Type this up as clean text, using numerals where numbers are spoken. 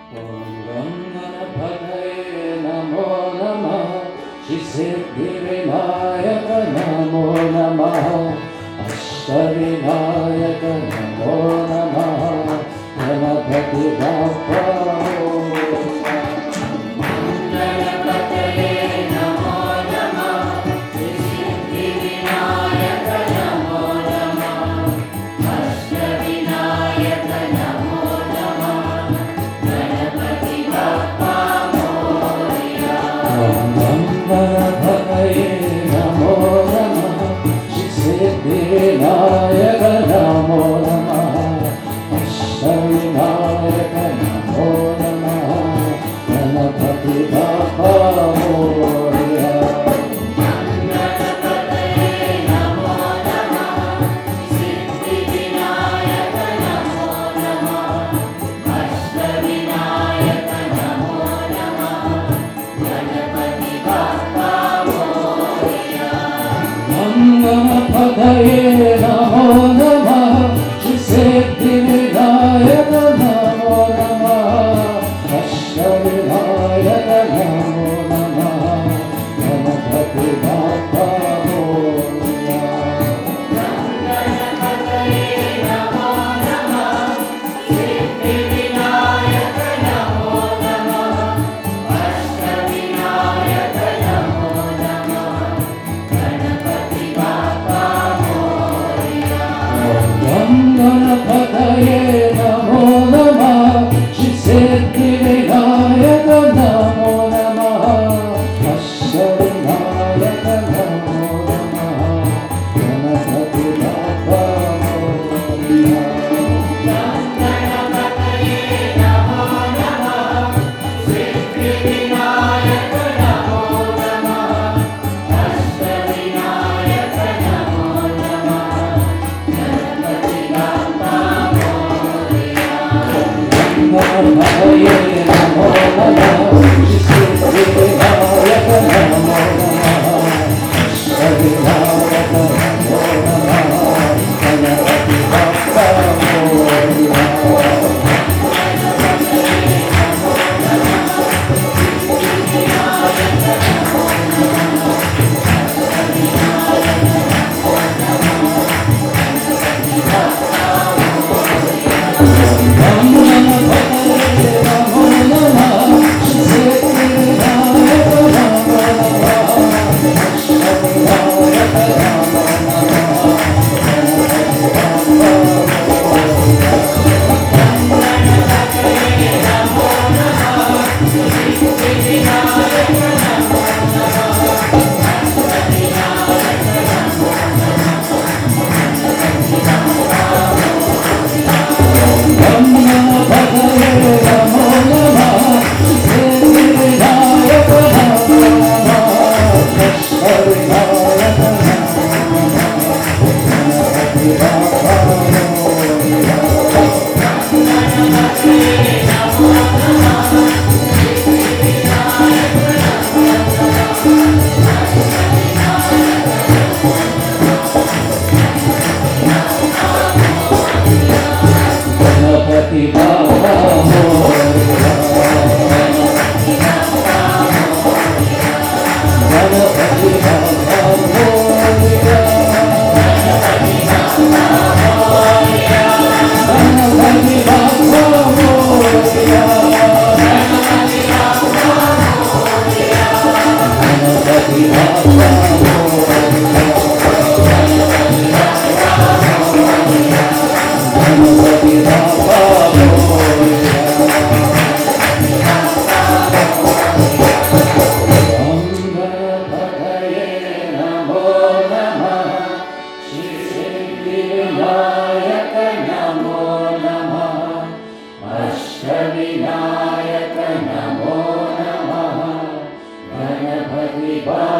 ॐ गं गणपतये नमो नमः श्रीसिद्धिविनायक नमो नमः अष्टविनायक नमो नमः गणपति बाप्पा गणपतये नमो नमः श्रीसिद्धिविनायक नमो नमः अष्टविनायक नमो नमः गणपति बाप्पा मोरया। गणपतये नमो नमः श्रीसिद्धिविनायक नमो नमः अष्टविनायक नमो नमः गणपति बाप्पा मोरया। गणपतये नमो नमः सिद्धिविनायक नमो नमः अष्टविनायक नमो नमः गणपति बाप्पा मोरया। गणपतये नमो नमः श्रीसिद्धिविनायक नमो नमः अष्टविनायक नमो नमः गणपति बाप्पा मोरया। गणपतये नमो नमः सिद्धिविनायक नमो नमः अष्टविनायक नमो नमः गणपति बाप्पा मोरया। गणपतये नमो नमः श्रीसिद्धिविनायक नमो नमः अष्टविनायक नमो नमः गणपति बाप्पा मोरया। गणपतये नमो नमः सिद्धिविनायक नमो नमः अष्टविनायक नमो नमः गणपति बाप्पा मोरया। गणपतये नमो नमः श्रीसिद्धिविनायक नमो नमः अष्टविनायक नमो नमः गणपति बाप्पा मोरया। गणपति बाप्पा मोरया। गणपति बाप्पा मोरया। गणपति बाप्पा मोरया। गणपति बाप्पा मोरया। गणपति बाप्पा गणपतये नमो नमः श्रीसिद्धिविनायक नमो नमः अष्टविनायक नमो नमः गणपति बाप्पा